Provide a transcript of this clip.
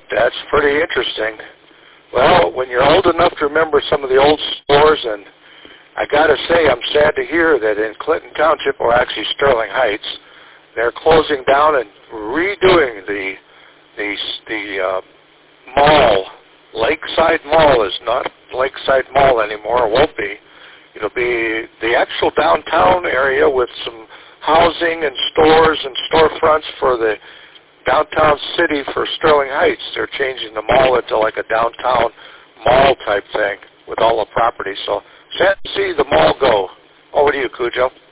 That's pretty interesting. Well, when you're old enough to remember some of the old stores, and I got to say, I'm sad to hear that in Clinton Township, or actually Sterling Heights, they're closing down and redoing the mall. Lakeside Mall is not Lakeside Mall anymore. It won't be. It'll be the actual downtown area with some housing and stores and storefronts for the downtown city for Sterling Heights. They're changing the mall into like a downtown mall type thing with all the property. So sad to see the mall go. Over to you, Cujo.